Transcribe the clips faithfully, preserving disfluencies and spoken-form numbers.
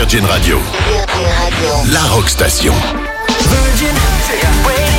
Virgin Radio. Virgin Radio. La Rock Station. Virgin Radio.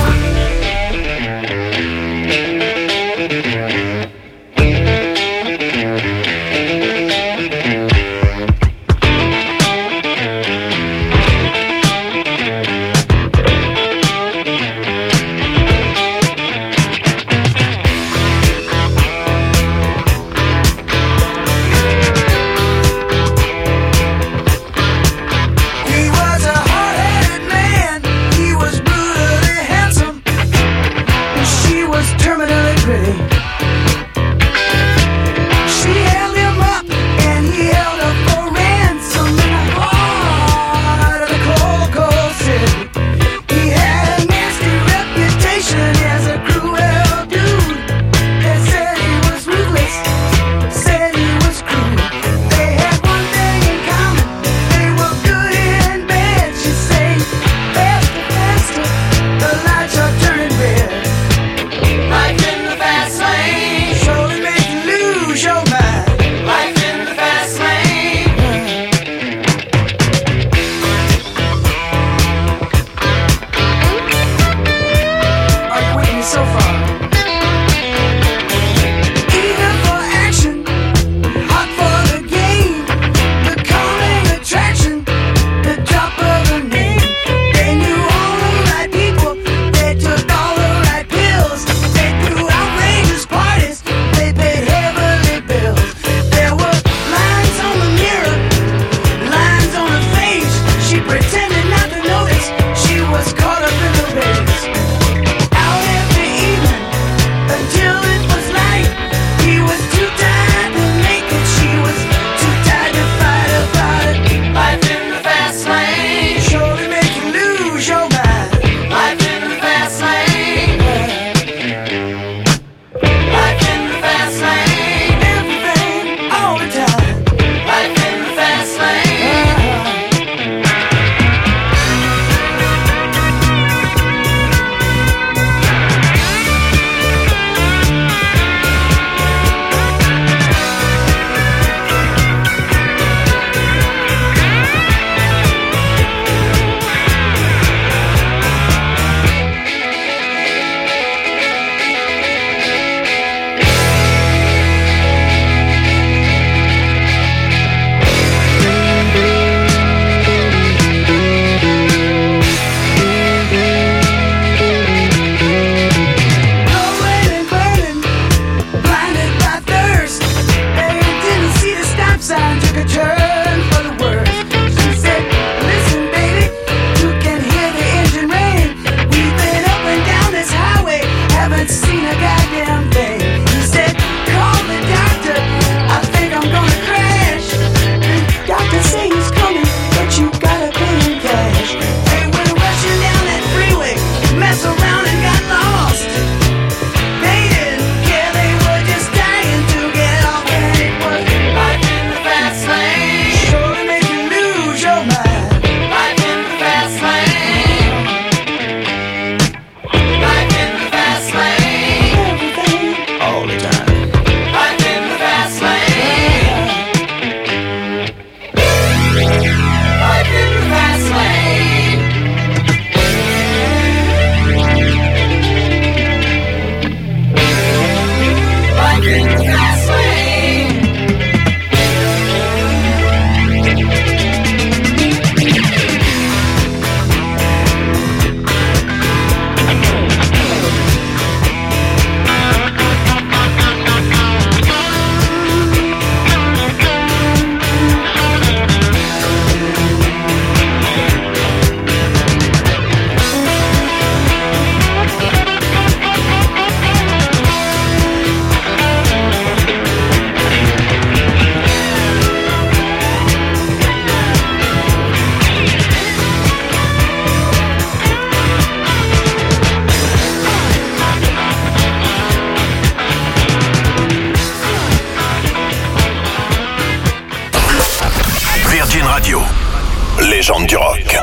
Légende du rock.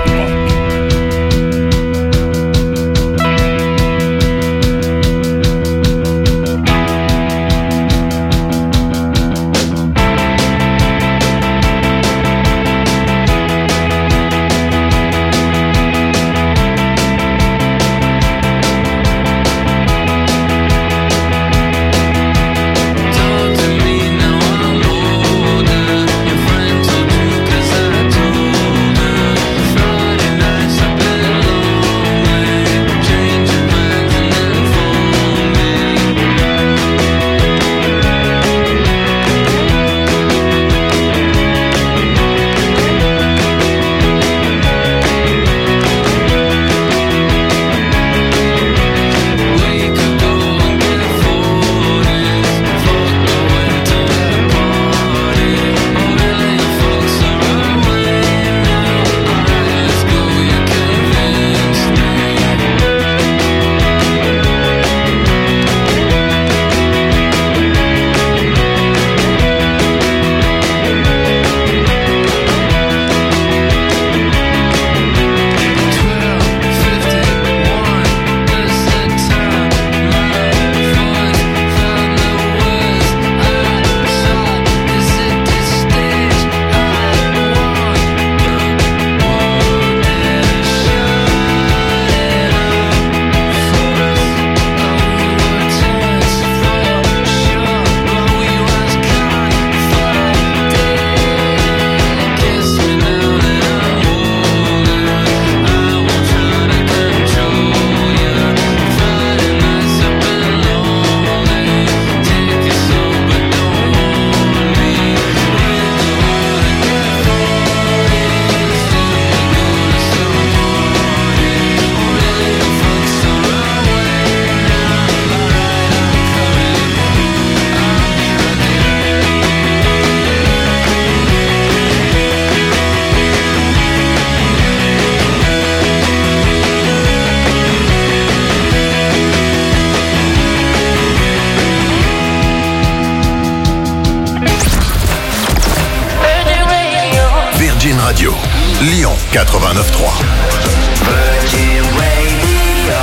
Lyon quatre-vingt-neuf trois. Virgin Radio.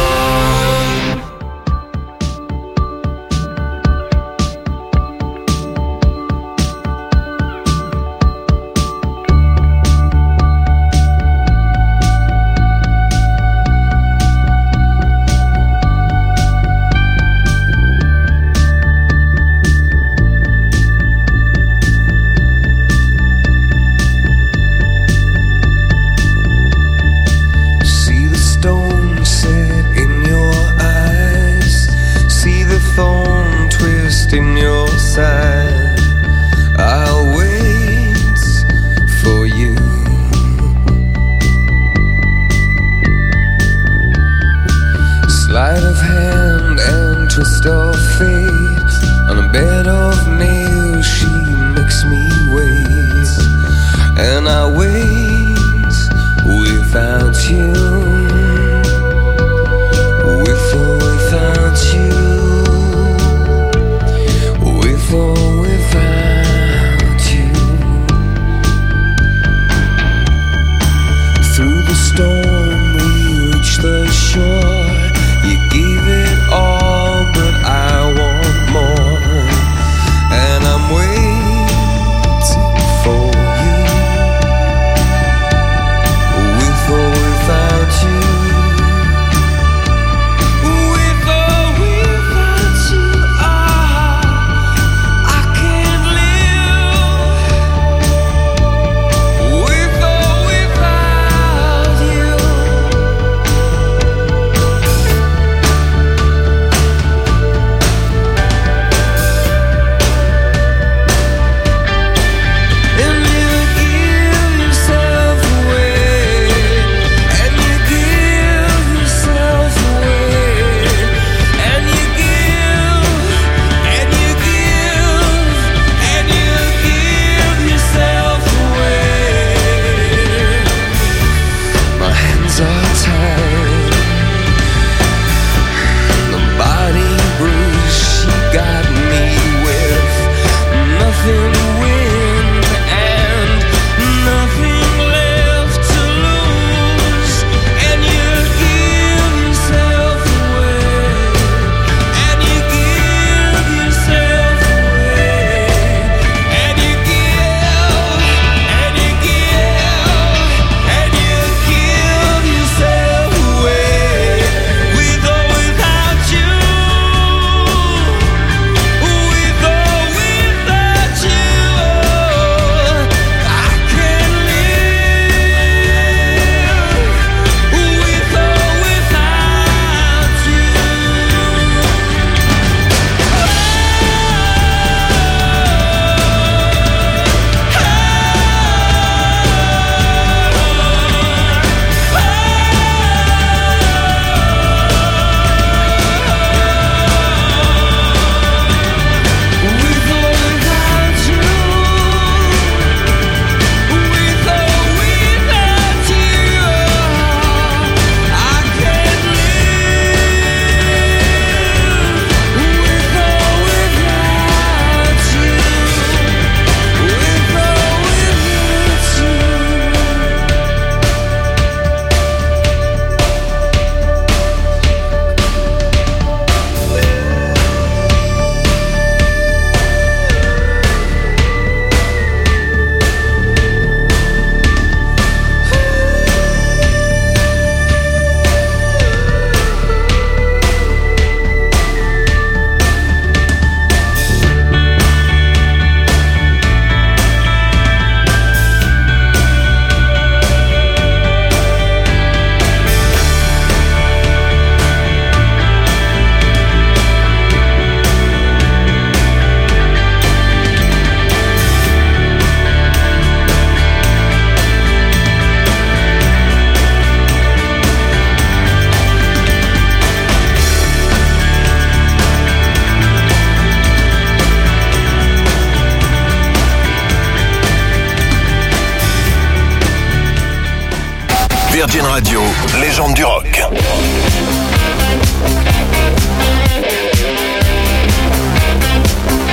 Virgin Radio, légende du rock.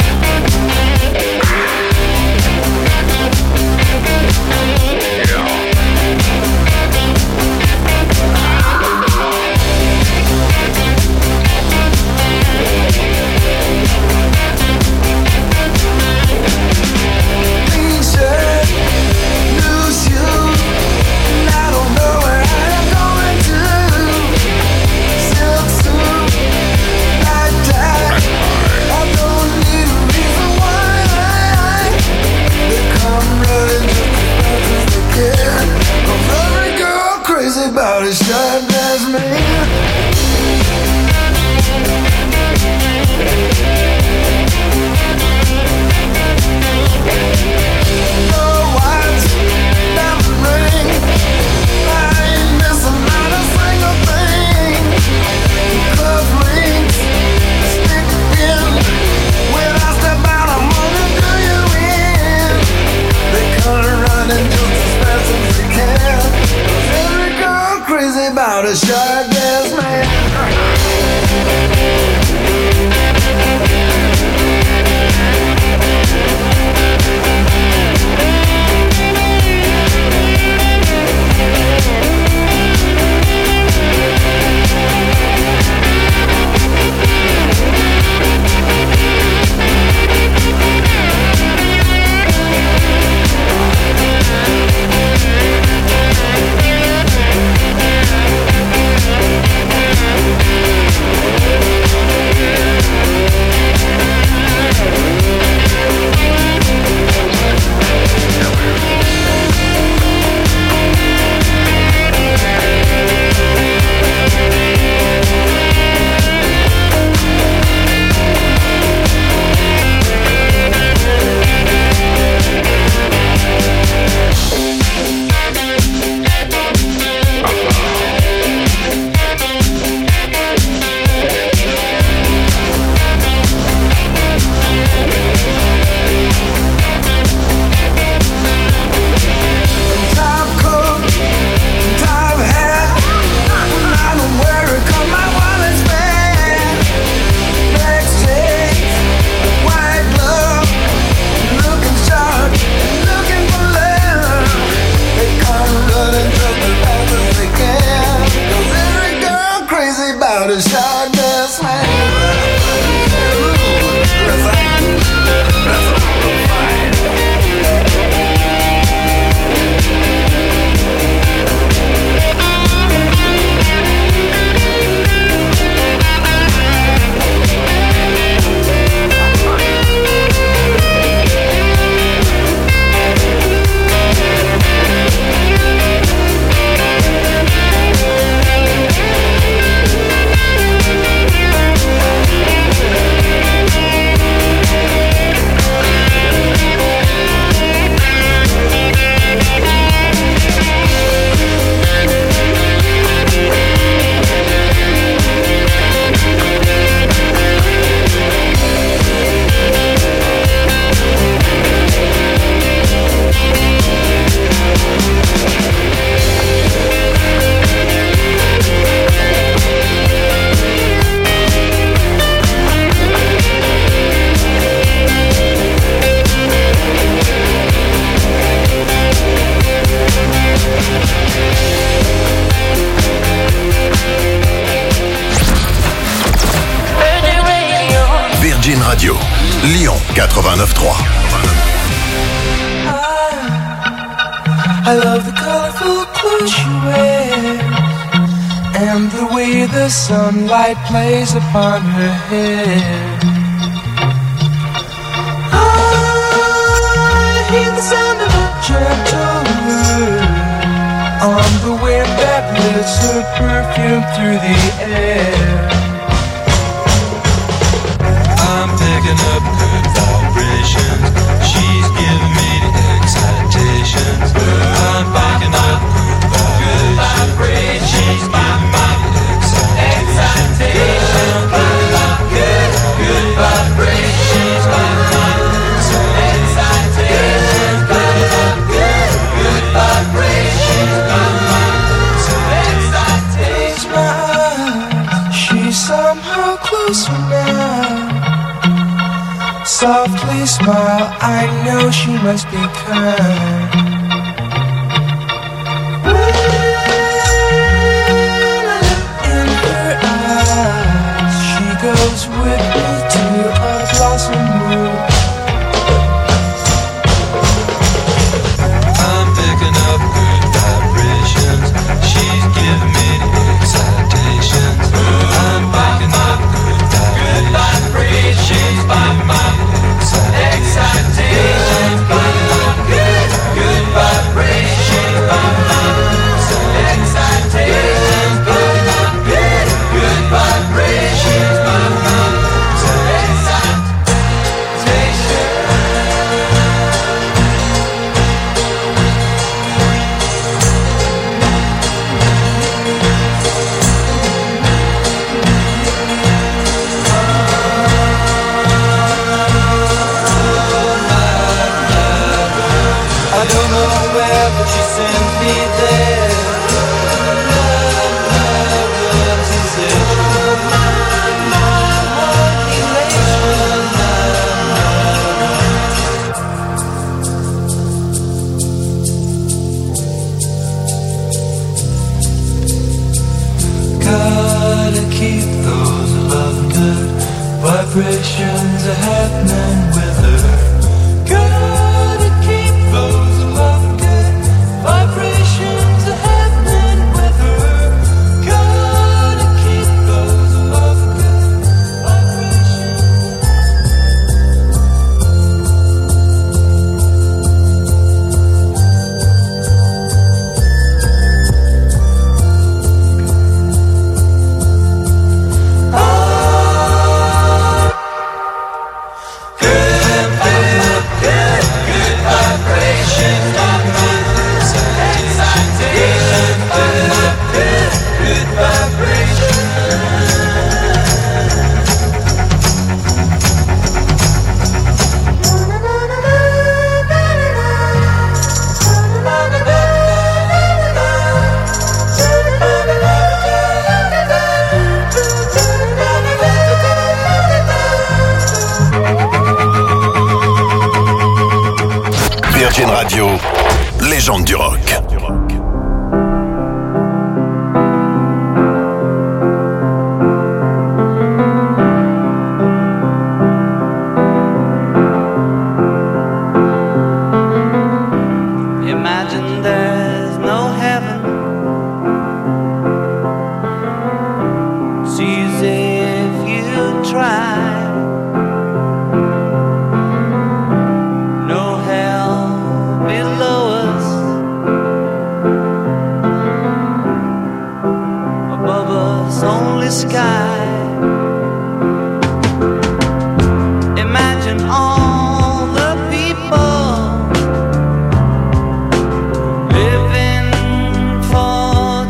Yeah. Radio, Lyon quatre-vingt-neuf trois. I love the colorful clothes you wear and the way the sunlight plays upon her hair. I hear the sound of a gentle word on the wind that lifts her perfume through the air. I'm picking up good vibrations. She's giving me the excitations. I'm picking up good vibrations. She's giving me the excitations. I'm picking up good, good vibrations. She's giving me the excitations. Picking up good, good vibrations. She's giving me the excitations. My eyes, she's somehow closer now. Softly smile, I know she must be kind. When I look in her eyes, she goes with me to a blossom room. I'm picking up good vibrations. She's giving me the excitations. I'm picking up good vibrations. She's giving me excitations. Picking up good, good vibrations. Excitations. Picking up good, good vibrations. I don't know where, but she sends me there. Love, love, love, sensation. My, my, my, elation. Gotta keep those love good vibrations are happening with her. Gotta keep those love good vibrations are happening with her. Gotta keep those love good vibrations. Virgin Radio, légende du rock. Imagine there's no heaven. See as if you try. No hell below us. Above us only sky. Imagine all the people living for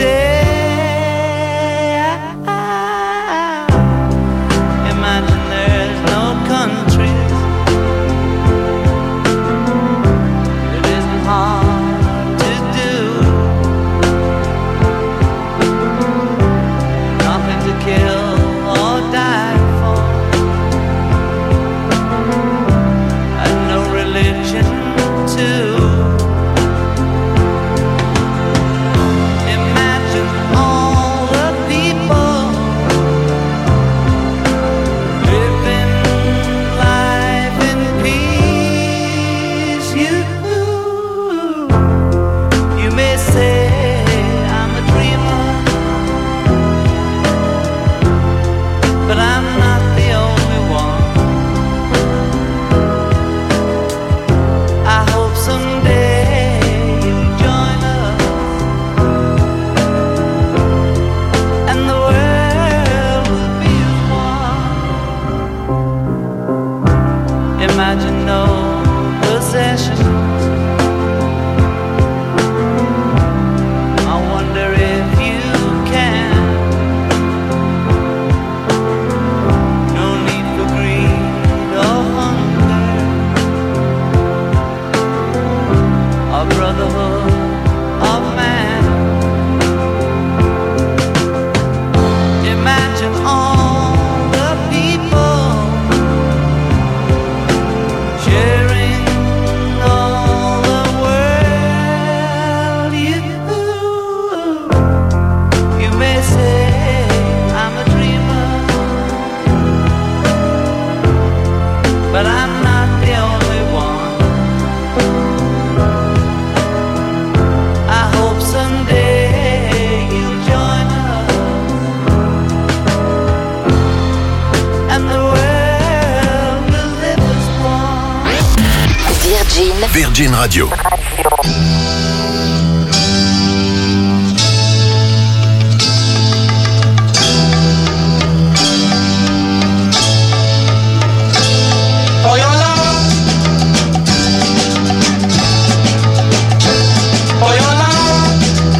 today. Imagine there's no countries. It isn't hard to do. Nothing to kill or die for. Imagine no possessions. I wonder if you can. No need for greed or hunger. A brotherhood of man. Imagine all the people sharing all the world. You, you may say I'm a dreamer, but I'm not the only one. I hope someday you'll join us, and the world will live as one. Virgin. Virgin Radio. For your love, for your love,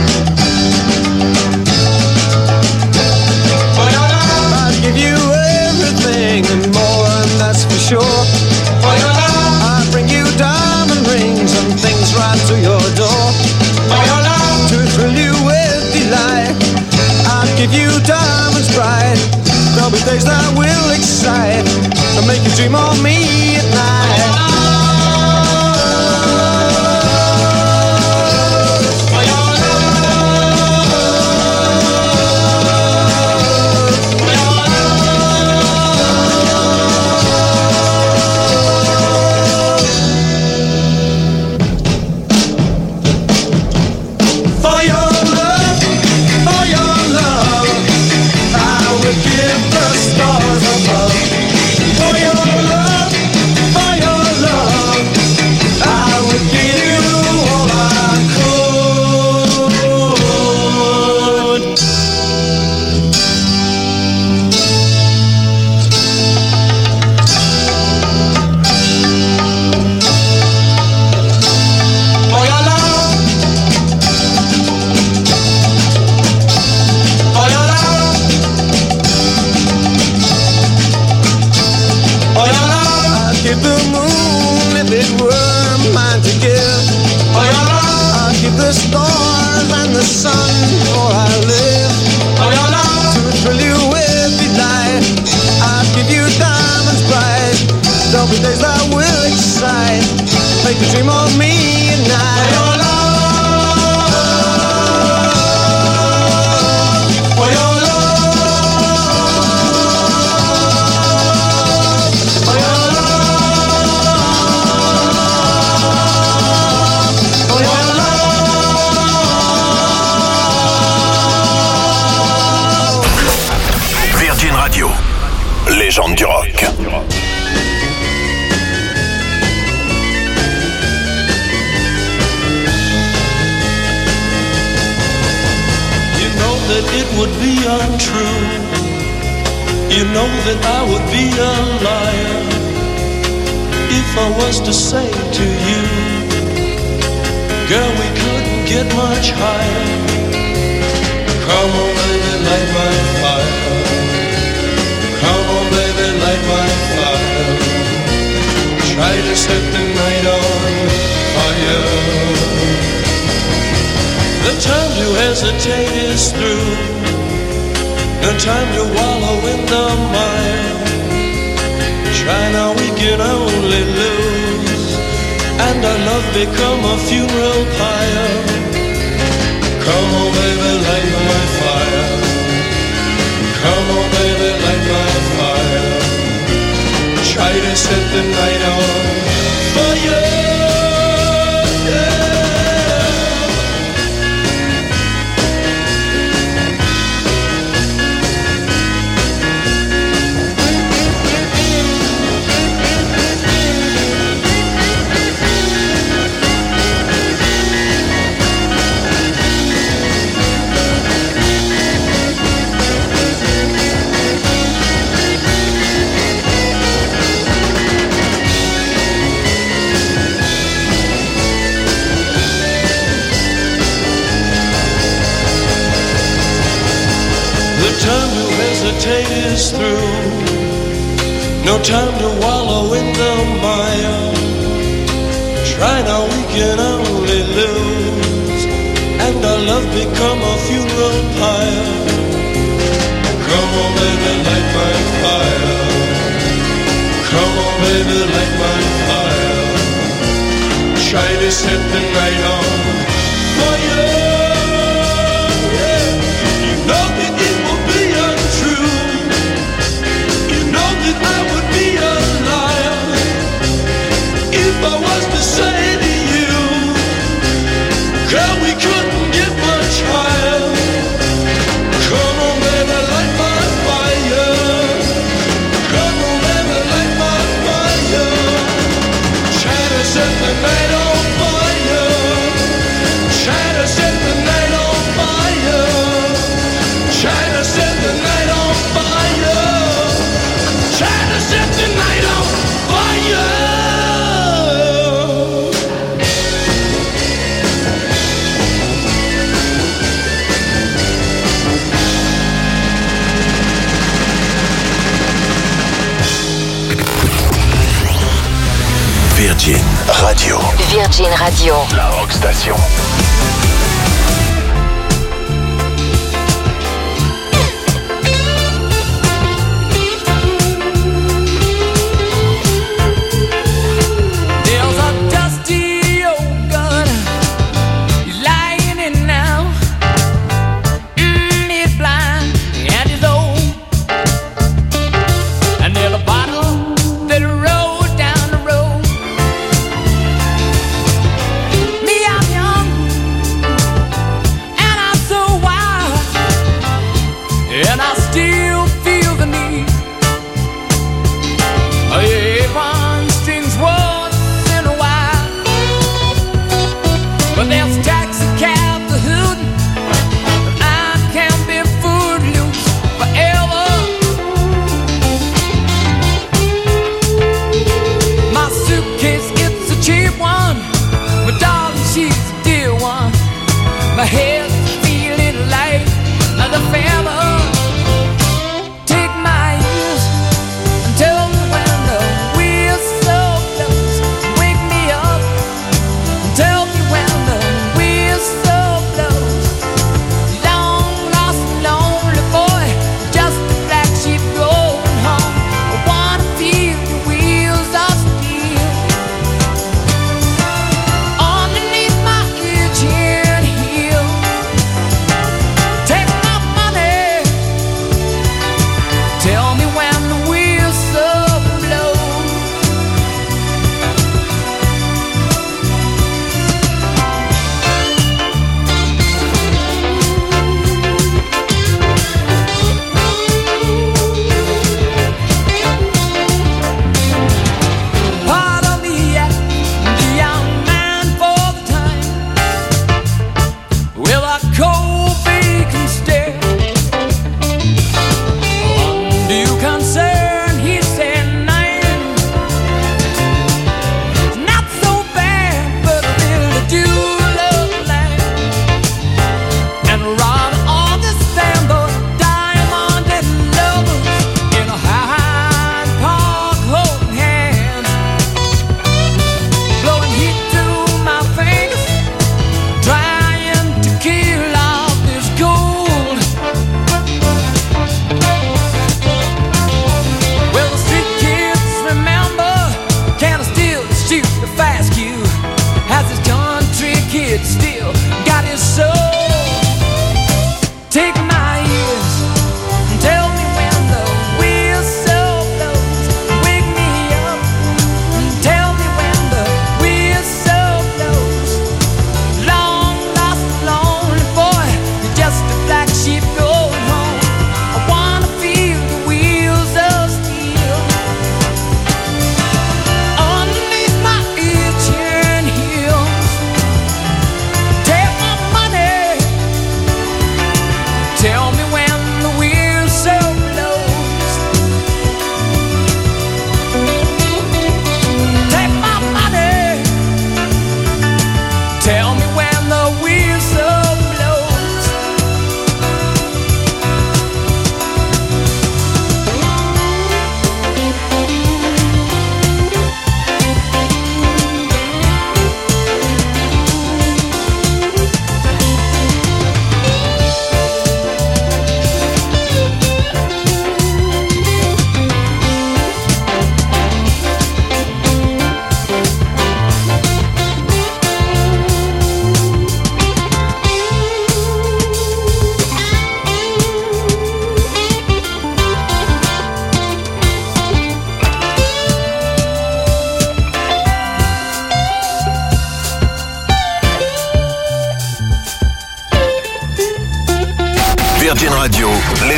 for your love, I'd give you everything and more, and that's for sure. for your love, I'd bring you diamond rings and things right to your door for your love, to thrill you with delight. I'd give you diamonds bright. There'll be days that will excite and make you dream of me at night. for your For your love, for your love, I would give the stars above. For your love, for your love, I would give you all I could. For your love, for your love, for your love, I'd give the moon if it were mine to give. for your love, I'd give the stars and the sun for I live. for your love, To thrill you with delight, I'd give you diamonds bright. There'll be days that will excite, make you dream of me at for night. your love, for your love, for your love, for your love. Virgin Radio. Légende du rock. You know that it would be untrue. You know that I would be a liar if I was to say to you, girl, we couldn't get much higher. Come on, baby, light my fire. Come on, baby, light my fire. Try to set the night on fire. The time to hesitate is through. No time to wallow in the mire. Try now, we can only lose, and our love become a funeral pyre. Come on, baby, light my fire. Come on, baby, light my fire. Try to set the night on fire. No time to wallow in the mire. Try now, we can only lose, and our love become a funeral pyre. Come on, baby, light my fire. Come on, baby, light my fire. Try to set the night on fire. Yeah. You know that it will be untrue. You know that I would be a liar if I was to say to you, girl, we couldn't get much higher. Come on, baby, light my fire. Come on, baby, light my fire. Try to set the night on fire. Try to set the night on fire. Try to set the night on fire. Try to set the night on fire. Virgin Radio. Virgin Radio. La Rock Station. There's a dusty old gun. He's lying in now. Mm, he's blind and he's old. And there's a bottle that rolled down the road. Me, I'm young.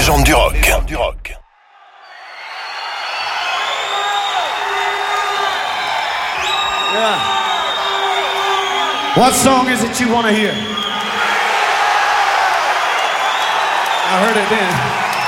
légendes du rock. Yeah. What song is it you want to hear? I heard it then.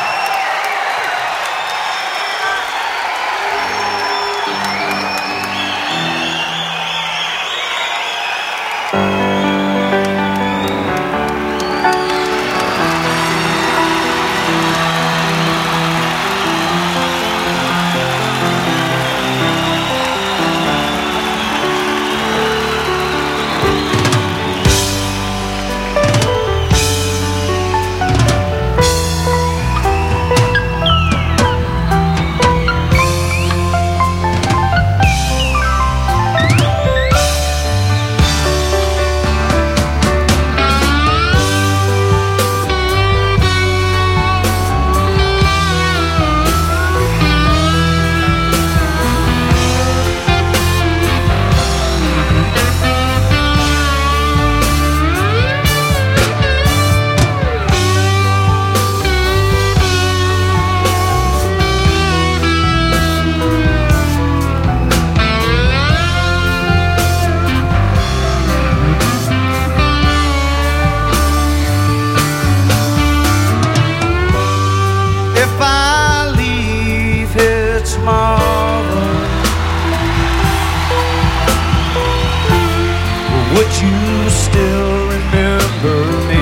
Would you still remember me?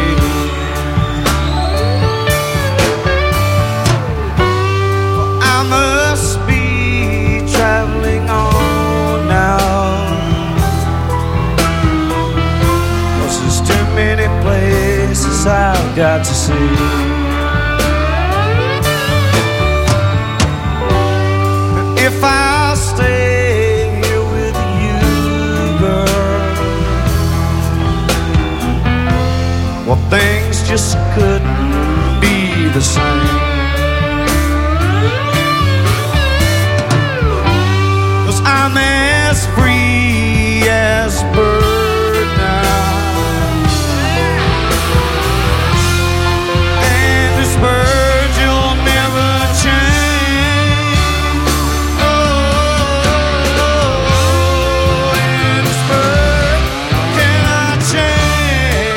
I must be traveling on now, 'cause there's too many places I've got to see. If I stay here with you, girl, well, things just couldn't be the same. 'Cause I'm as free as a bird now, and this bird you'll never change. Oh, and this bird cannot change.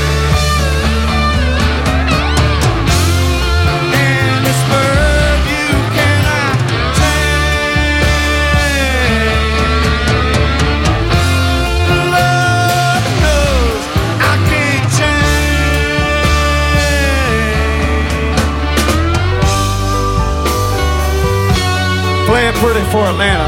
And this bird you cannot tame. Love knows I can't change. Play it pretty for Atlanta.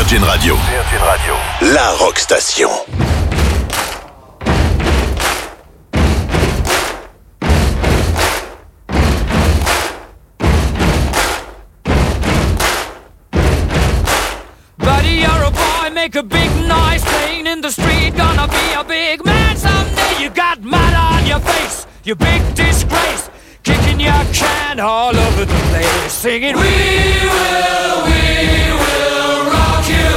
Virgin Radio. Virgin Radio. La rock station. Buddy, you're a boy, make a big noise playing in the street. Gonna be a big man someday. You got mud on your face, you big disgrace. Kicking your can all over the place, singing, we will, we will rock you.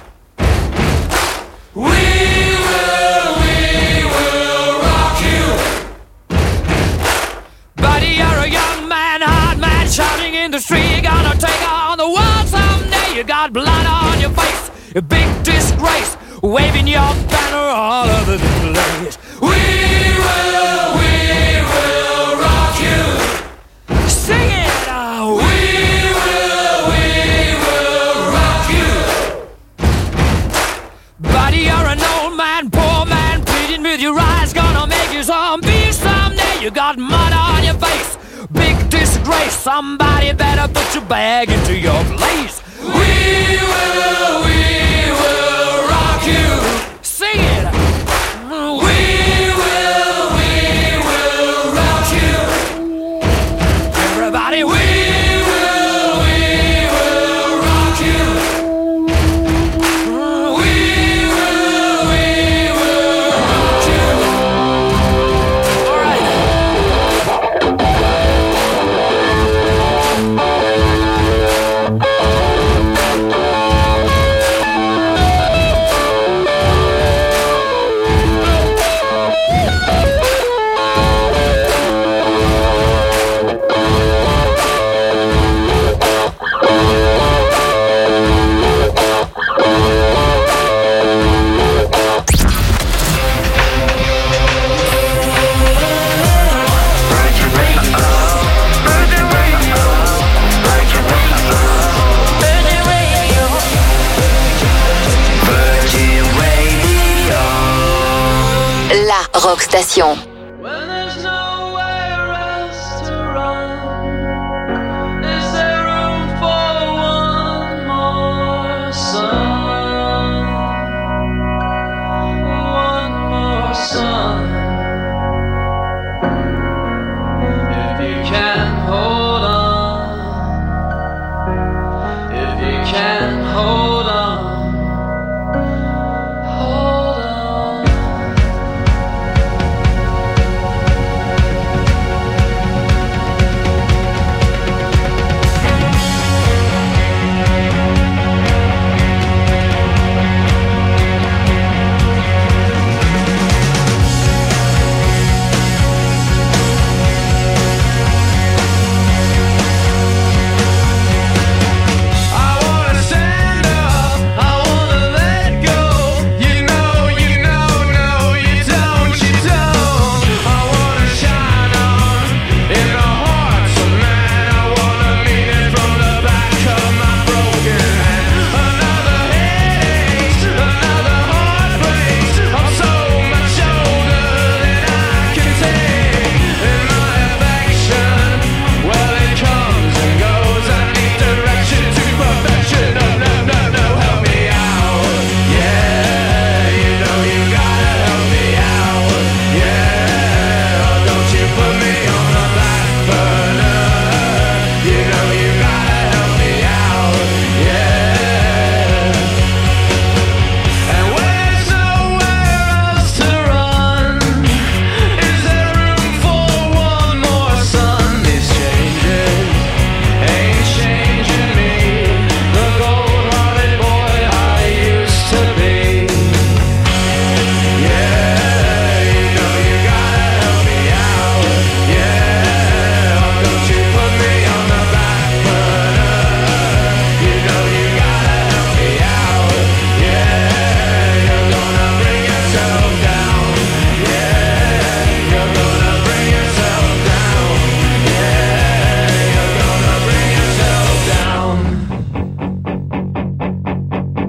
We will, we will rock you. Buddy, you're a young man, hard man, shouting in the street. You're gonna take on the world someday. You got blood on your face, a big disgrace, waving your banner all over the place. We will, we will rock you. Sing it now. We will, we will rock you. Buddy, you're an old man, poor man, pleading with your eyes, gonna make you zombie someday. You got mud on your face, big disgrace. Somebody better put your bag into your place. We will, we will rock you. Sing it. We will, we will rock you. Everybody, we will, we will rock you. We will, we will rock you. All right. Rock Station.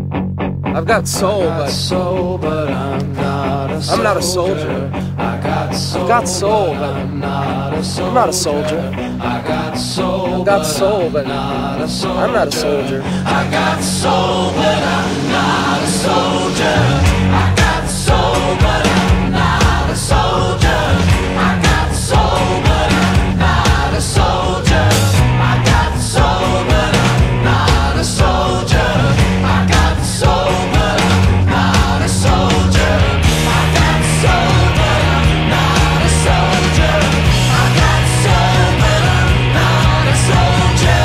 got soul, but, soul, but I'm not a soldier. I'm not a soldier. I got got soul, but I'm not a soldier. I'm not a soldier. I got soul, got soul, but not a soldier. I'm not a soldier. I got soul, but I'm not a soldier. I got soul, but I'm not a soldier. I got soul, but I'm not a soldier. I got soul, but I'm not a soldier. I got soul, but I'm not a soldier. I got soul, but I'm not a soldier. I got soul, but I'm not a soldier.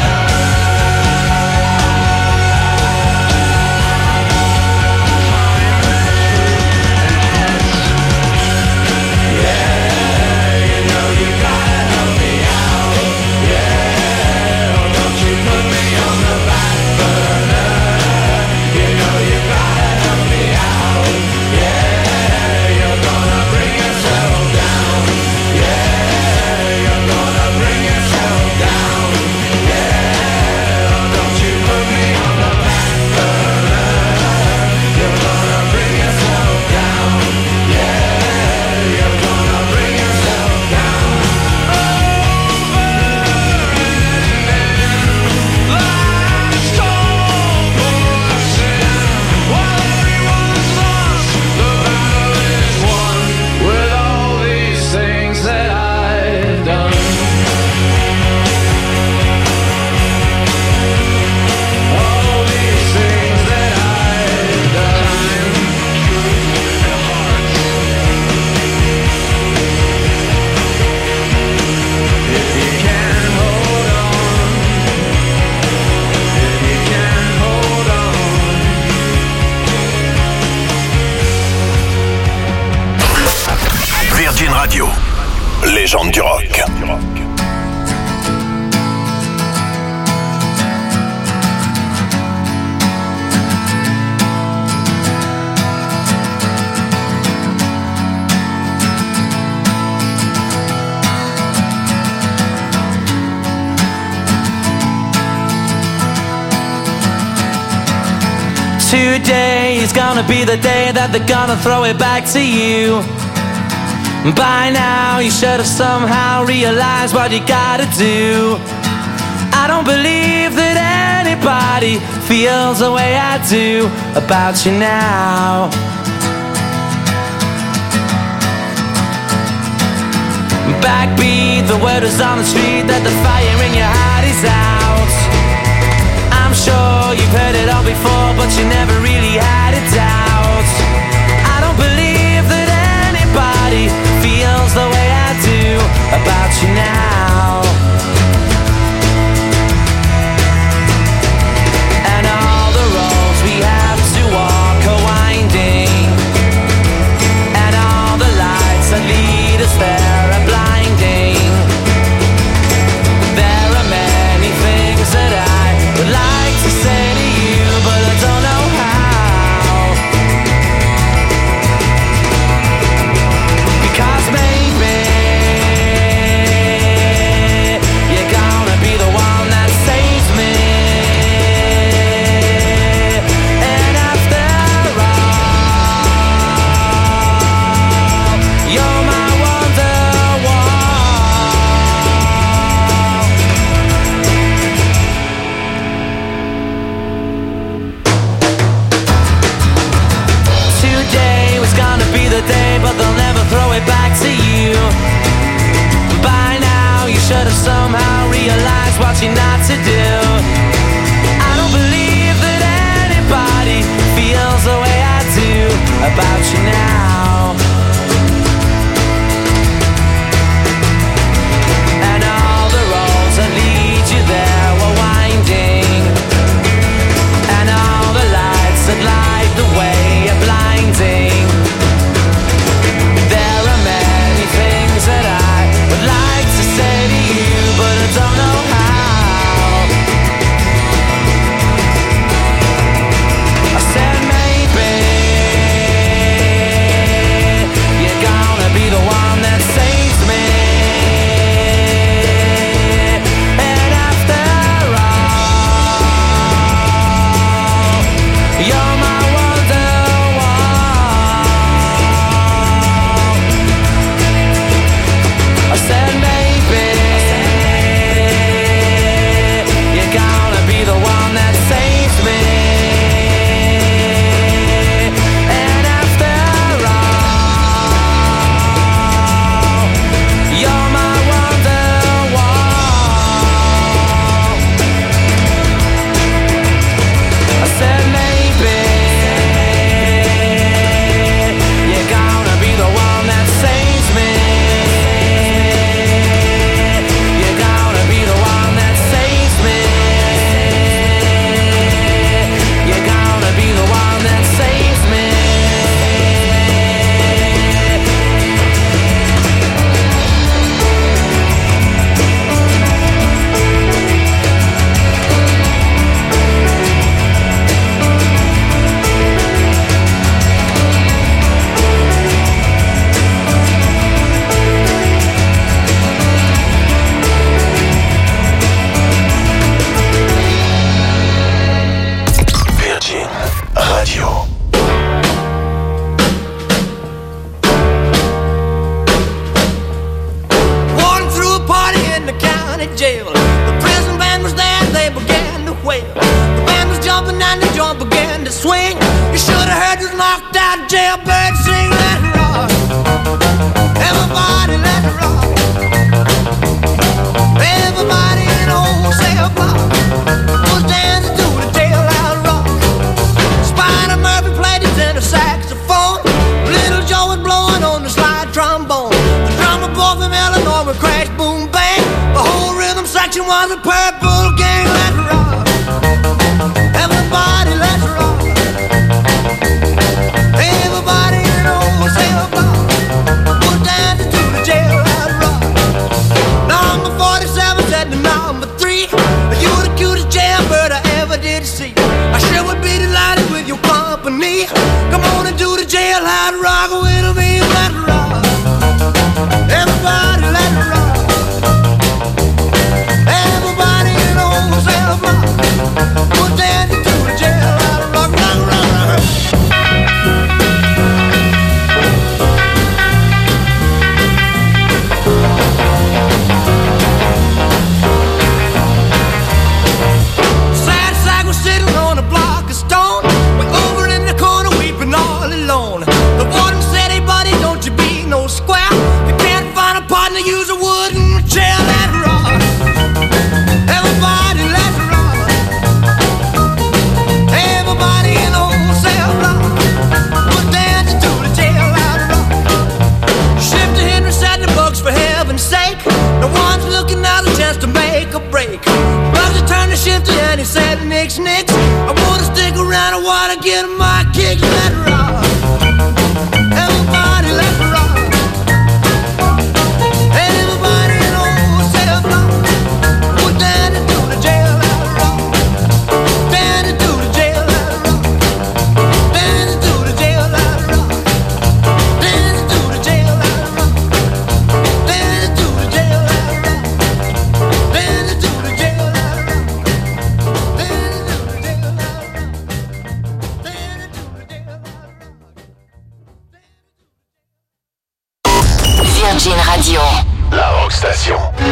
Radio, légende du rock. Today is gonna be the day that they're gonna throw it back to you. By now you should have somehow realized what you gotta do. I don't believe that anybody feels the way I do about you now. Backbeat, the word is on the street that the fire in your heart is out. I'm sure you've heard it all before, but you never really had a doubt. I don't believe that anybody feels the way I do about you now. And all the roads we have to walk are winding, and all the lights that lead us there are blinding. There are many things that I would like to say to you, but I don't know how. Because maybe you're gonna be the one that saves me. And after all, you're my Wonderwall. Today was gonna be the day, but they'll never throw it back to you. By now you should have somehow realized what you're not to do. I don't believe that anybody feels the way I do about you now. And all the roads that lead you there were winding, and all the lights that light the way are blinding. There are many things that I would like to say to you, but I don't know how. I said maybe county jail. The prison band was there, they began to wail. The band was jumping and the joint began to swing. You should have heard this knocked out jailbird sing. Let it rock, everybody let it rock. Everybody in the whole cell block was dancing to the jailhouse rock. Spider Murphy played his tenor saxophone. Little Joe was blowing on the slide trombone. The drummer boy from Illinois would crash, boom, bang. The whole rhythm section was a purple